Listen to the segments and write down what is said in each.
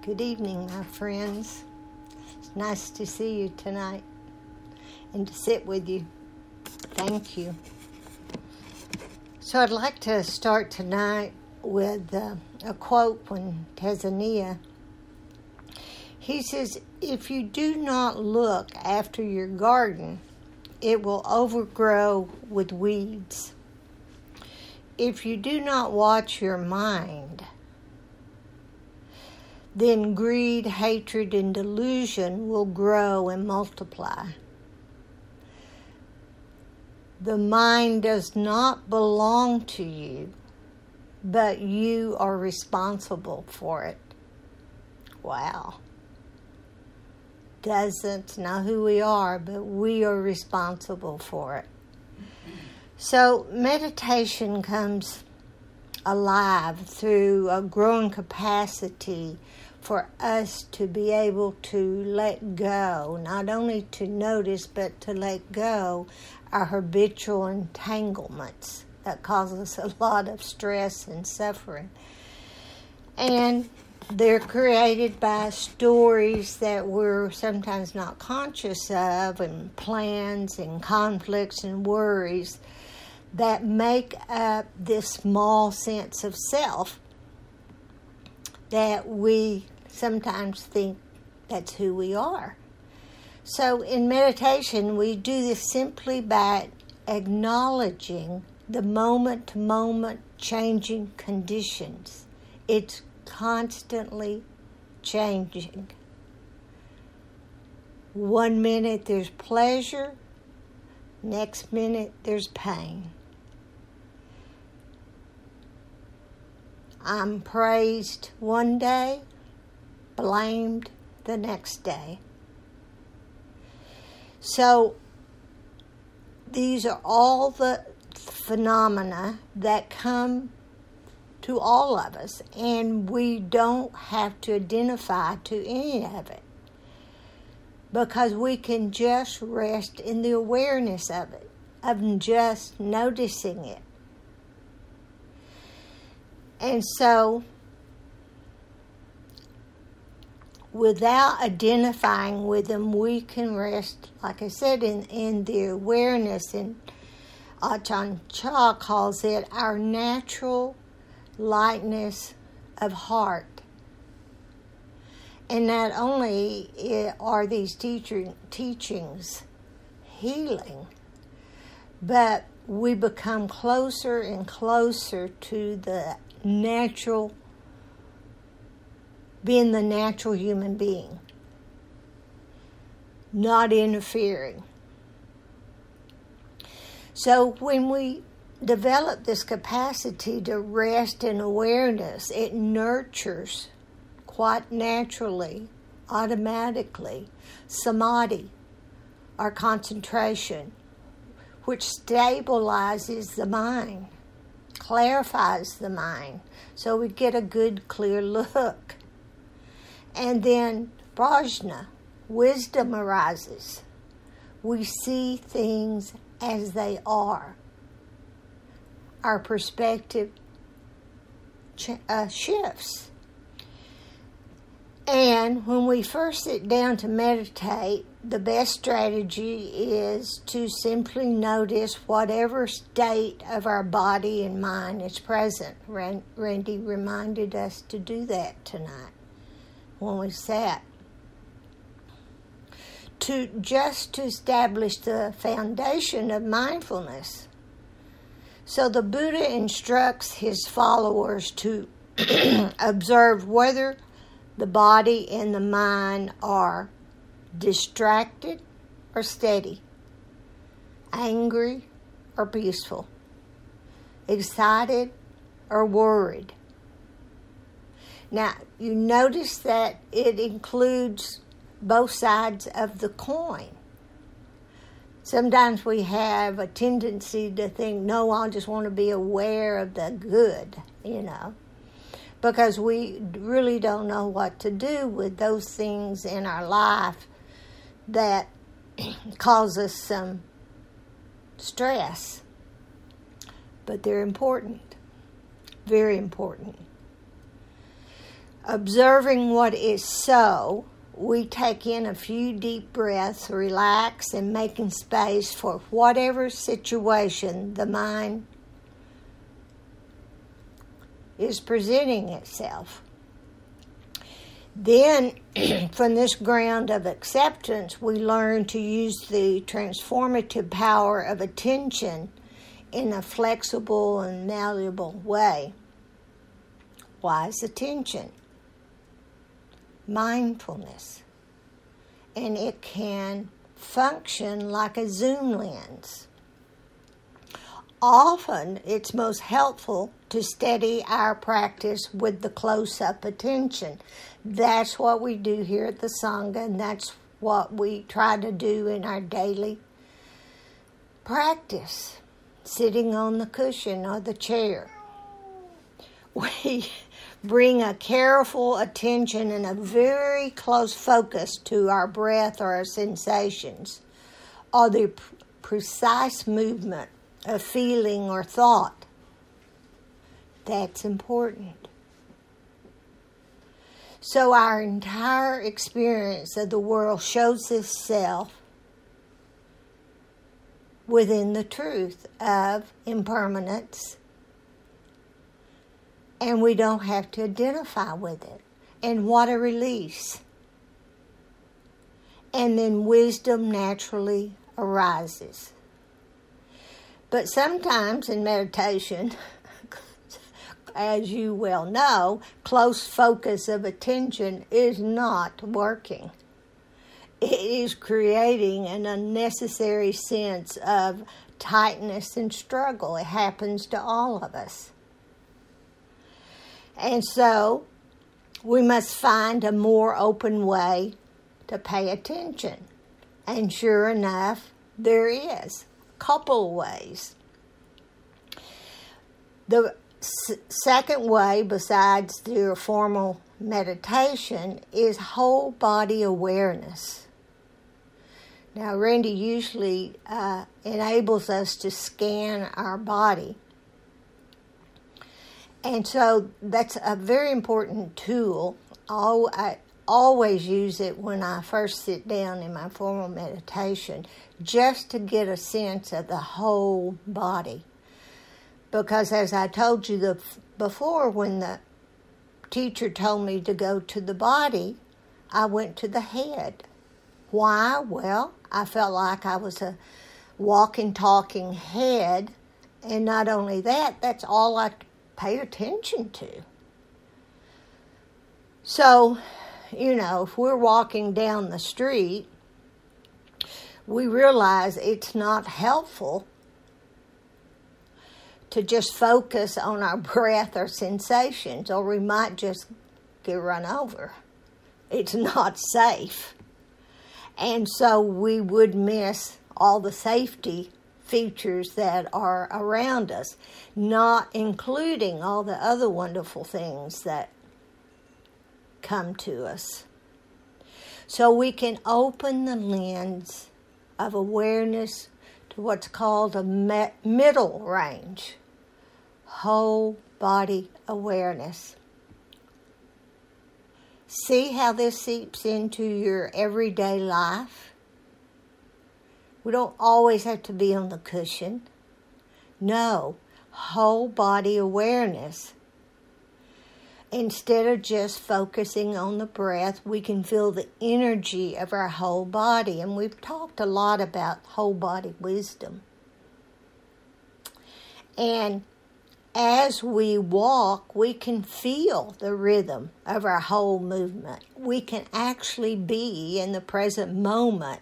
Good evening, my friends. It's nice to see you tonight and to sit with you. Thank you. So I'd like to start tonight with a quote from Tanzania. He says, "If you do not look after your garden, it will overgrow with weeds. If you do not watch your mind, then greed, hatred, and delusion will grow and multiply. The mind does not belong to you, but you are responsible for it." Wow. Doesn't know who we are, but we are responsible for it. So meditation comes alive through a growing capacity for us to be able to let go, not only to notice, but to let go our habitual entanglements that cause us a lot of stress and suffering. And they're created by stories that we're sometimes not conscious of, and plans and conflicts and worries that make up this small sense of self that we sometimes think that's who we are. So in meditation, we do this simply by acknowledging the moment-to-moment changing conditions. It's constantly changing. 1 minute there's pleasure, next minute there's pain. I'm praised one day, blamed the next day. So these are all the phenomena that come to all of us, and we don't have to identify to any of it, because we can just rest in the awareness of it, of just noticing it. And so, without identifying with them, we can rest, like I said, in the awareness. And Ajahn Chah calls it our natural lightness of heart. And not only are these teachings healing, but we become closer and closer to the natural, being the natural human being, not interfering. So when we develop this capacity to rest in awareness, it nurtures quite naturally, automatically, samadhi, our concentration, which stabilizes the mind, clarifies the mind, so we get a good, clear look. And then prajna, wisdom arises. We see things as they are. Our perspective shifts. And when we first sit down to meditate, the best strategy is to simply notice whatever state of our body and mind is present. Randy reminded us to do that tonight when we sat. To establish the foundation of mindfulness. So the Buddha instructs his followers to observe whether the body and the mind are distracted or steady, angry or peaceful, excited or worried. Now, you notice that it includes both sides of the coin. Sometimes we have a tendency to think, no, I just want to be aware of the good, because we really don't know what to do with those things in our life that cause us some stress. But they're important, very important. Observing what is so, we take in a few deep breaths, relax, and making space for whatever situation the mind is presenting itself. Then, from this ground of acceptance, we learn to use the transformative power of attention in a flexible and malleable way. Wise attention, mindfulness, and it can function like a zoom lens. Often, it's most helpful to steady our practice with the close-up attention. That's what we do here at the Sangha, and that's what we try to do in our daily practice, sitting on the cushion or the chair. We bring a careful attention and a very close focus to our breath or our sensations, or the precise movement of feeling or thought. That's important. So our entire experience of the world shows itself within the truth of impermanence, and we don't have to identify with it. And what a release. And then wisdom naturally arises. But sometimes in meditation, as you well know, close focus of attention is not working. It is creating an unnecessary sense of tightness and struggle. It happens to all of us. And so we must find a more open way to pay attention. And sure enough, there is a couple ways. The second way, besides the formal meditation, is whole body awareness. Now, Randy usually enables us to scan our body. And so that's a very important tool. I always use it when I first sit down in my formal meditation, just to get a sense of the whole body. Because as I told you before, when the teacher told me to go to the body, I went to the head. Why? Well, I felt like I was a walking, talking head. And not only that, that's all I pay attention to. So, if we're walking down the street, we realize it's not helpful to just focus on our breath or sensations, or we might just get run over. It's not safe. And so we would miss all the safety features that are around us, not including all the other wonderful things that come to us. So we can open the lens of awareness to what's called a middle range, whole body awareness. See how this seeps into your everyday life? We don't always have to be on the cushion. No, whole body awareness. Instead of just focusing on the breath, we can feel the energy of our whole body. And we've talked a lot about whole body wisdom. And as we walk, we can feel the rhythm of our whole movement. We can actually be in the present moment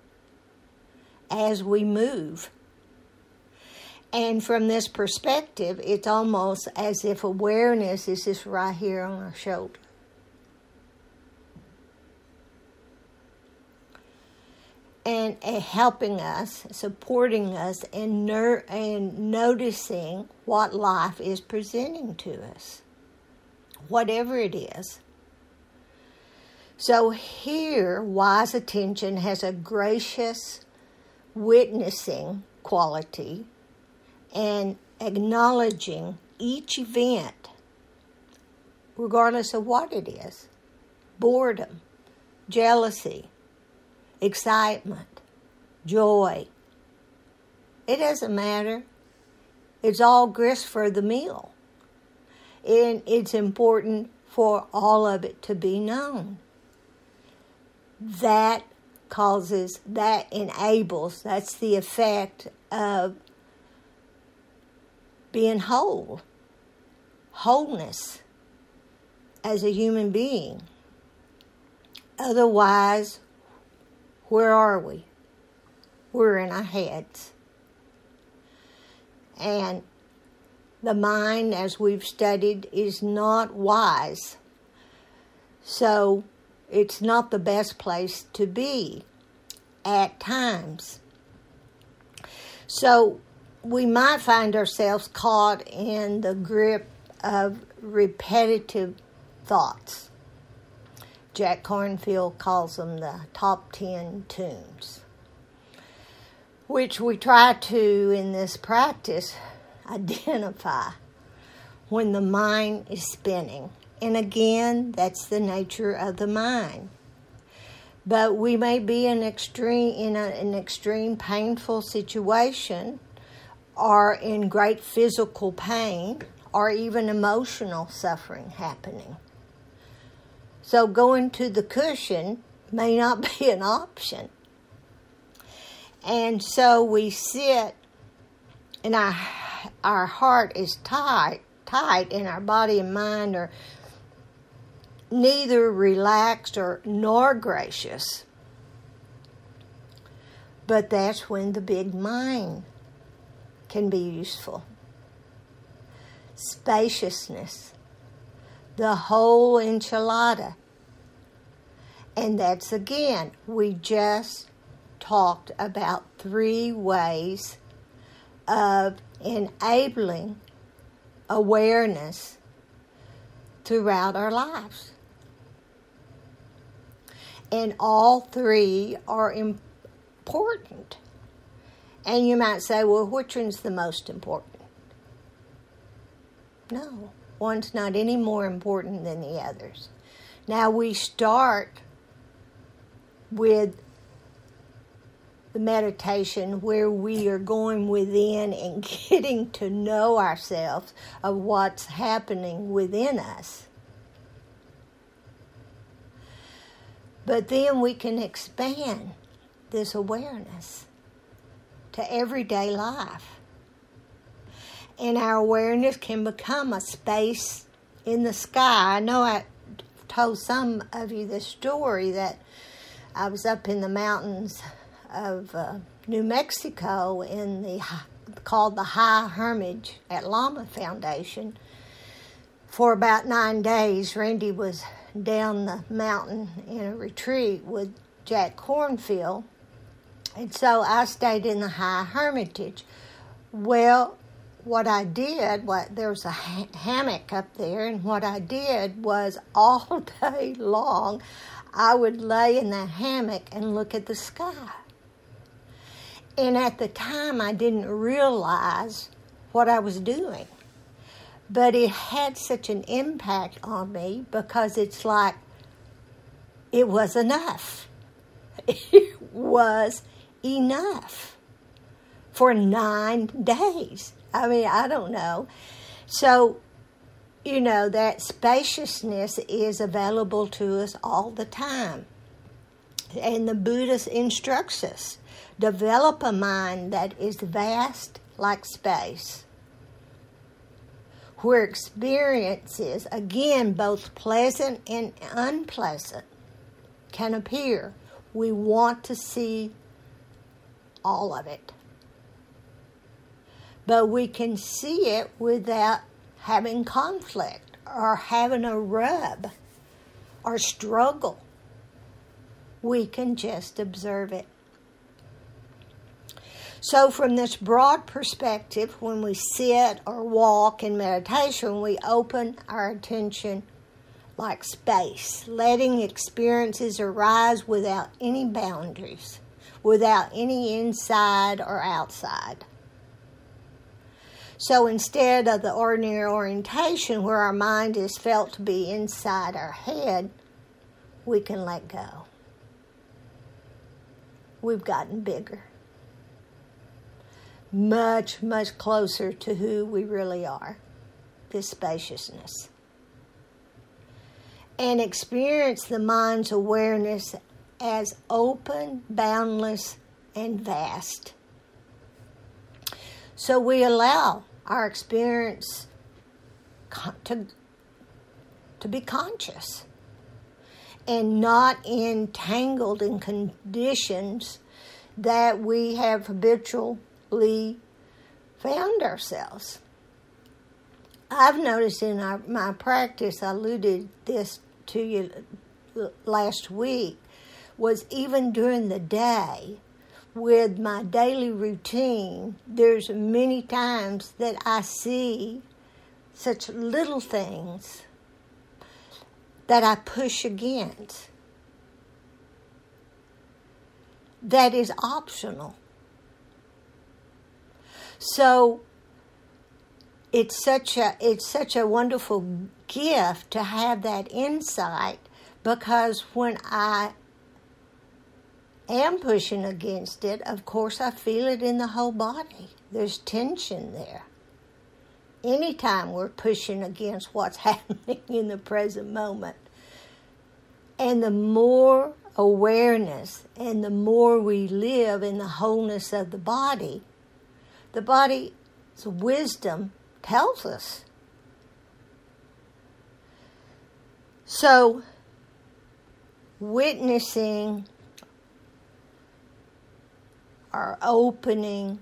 as we move. And from this perspective, it's almost as if awareness is just right here on our shoulder. And helping us, supporting us, and noticing what life is presenting to us, whatever it is. So here, wise attention has a gracious witnessing quality and acknowledging each event regardless of what it is. Boredom, jealousy, excitement, joy. It doesn't matter. It's all grist for the mill. And it's important for all of it to be known. That enables, that's the effect of being whole. Wholeness as a human being. Otherwise, where are we? We're in our heads. And the mind, as we've studied, is not wise. So it's not the best place to be at times. So we might find ourselves caught in the grip of repetitive thoughts. Jack Kornfield calls them the top 10 tunes, which we try to, in this practice, identify when the mind is spinning. And again, that's the nature of the mind. But we may be in an extreme painful situation, or in great physical pain, or even emotional suffering happening. So going to the cushion may not be an option. And so we sit, and our heart is tight, and our body and mind are neither relaxed nor gracious. But that's when the big mind can be useful. Spaciousness, the whole enchilada. And that's, again, we just talked about 3 ways of enabling awareness throughout our lives. And all 3 are important. And you might say, well, which one's the most important? No, one's not any more important than the others. Now we start with the meditation where we are going within and getting to know ourselves of what's happening within us. But then we can expand this awareness to everyday life. And our awareness can become a space in the sky. I know I told some of you the story that I was up in the mountains of New Mexico called the High Hermitage at Lama Foundation. For about 9 days, Randy was down the mountain in a retreat with Jack Kornfield. And so I stayed in the High Hermitage. Well, what I did, there was a hammock up there, and what I did was all day long, I would lay in that hammock and look at the sky. And at the time, I didn't realize what I was doing. But it had such an impact on me because it's like, it was enough. It was enough for 9 days. I mean, I don't know. So, that spaciousness is available to us all the time. And the Buddha instructs us, develop a mind that is vast like space, where experiences, again, both pleasant and unpleasant, can appear. We want to see all of it. But we can see it without having conflict or having a rub or struggle. We can just observe it. So from this broad perspective, when we sit or walk in meditation, we open our attention like space, letting experiences arise without any boundaries, without any inside or outside. So instead of the ordinary orientation where our mind is felt to be inside our head, we can let go. We've gotten bigger. Much, much closer to who we really are. This spaciousness. And experience the mind's awareness as open, boundless, and vast. So we allow our experience to be conscious and not entangled in conditions that we have habitually found ourselves. I've noticed in my practice, I alluded this to you last week, was even during the day, with my daily routine, there's many times that I see such little things that I push against. That is optional. So it's such a wonderful gift to have that insight, because when I am pushing against it, of course I feel it in the whole body. There's tension there. Anytime we're pushing against what's happening in the present moment. And the more awareness and the more we live in the wholeness of the body's wisdom tells us. So, witnessing or opening,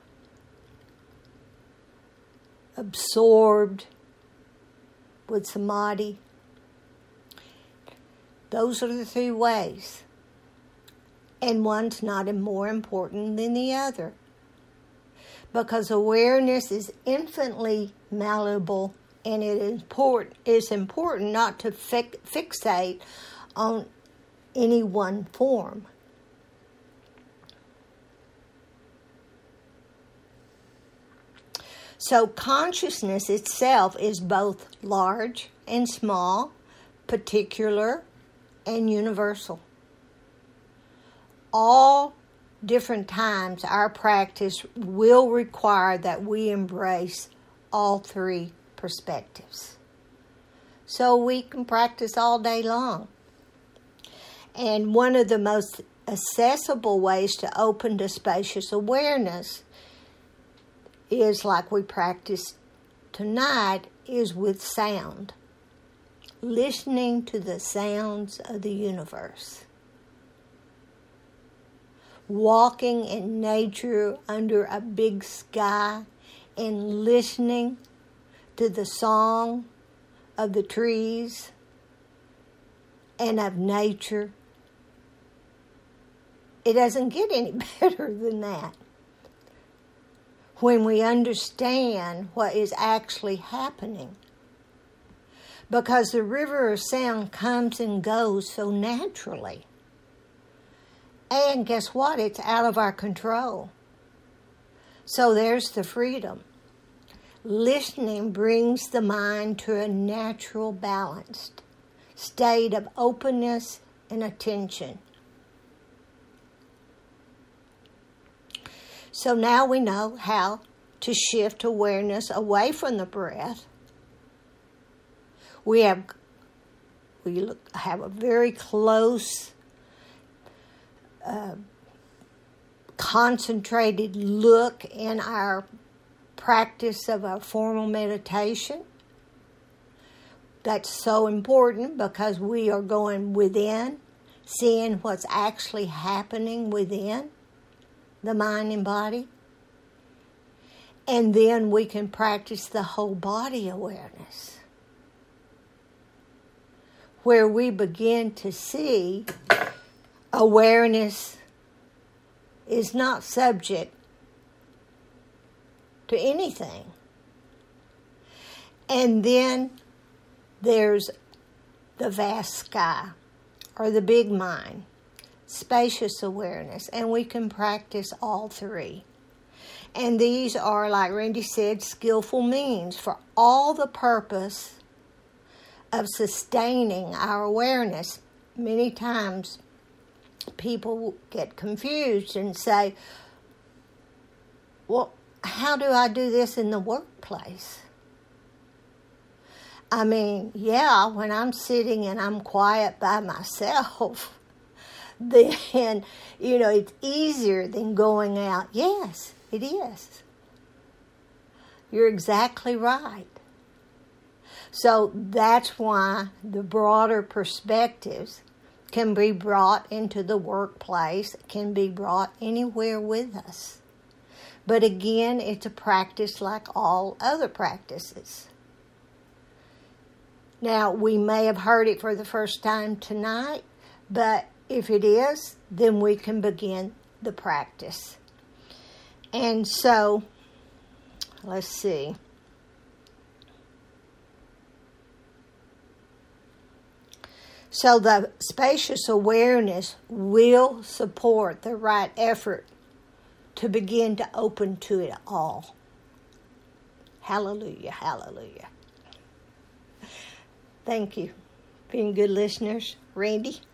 absorbed with samadhi, those are the three ways. And one's not more important than the other. Because awareness is infinitely malleable, and it's important not to fixate on any one form. So consciousness itself is both large and small, particular and universal. All different times our practice will require that we embrace all three perspectives. So we can practice all day long. And one of the most accessible ways to open to spacious awareness is, like we practiced tonight, is with sound. Listening to the sounds of the universe. Walking in nature under a big sky and listening to the song of the trees and of nature. It doesn't get any better than that. When we understand what is actually happening. Because the river of sound comes and goes so naturally. And guess what? It's out of our control. So there's the freedom. Listening brings the mind to a natural, balanced state of openness and attention. So now we know how to shift awareness away from the breath. We have a very close, concentrated look in our practice of our formal meditation. That's so important because we are going within, seeing what's actually happening within the mind and body. And then we can practice the whole body awareness, where we begin to see awareness is not subject to anything. And then there's the vast sky, or the big mind, spacious awareness, and we can practice all three. And these are, like Randy said, skillful means for all the purpose of sustaining our awareness. Many times people get confused and say, well, how do I do this in the workplace? I mean, yeah, when I'm sitting and I'm quiet by myself, then, it's easier than going out. Yes, it is. You're exactly right. So that's why the broader perspectives can be brought into the workplace, can be brought anywhere with us. But again, it's a practice like all other practices. Now, we may have heard it for the first time tonight, but if it is, then we can begin the practice. And so, let's see. So the spacious awareness will support the right effort to begin to open to it all. Hallelujah, hallelujah. Thank you. Being good listeners. Randy?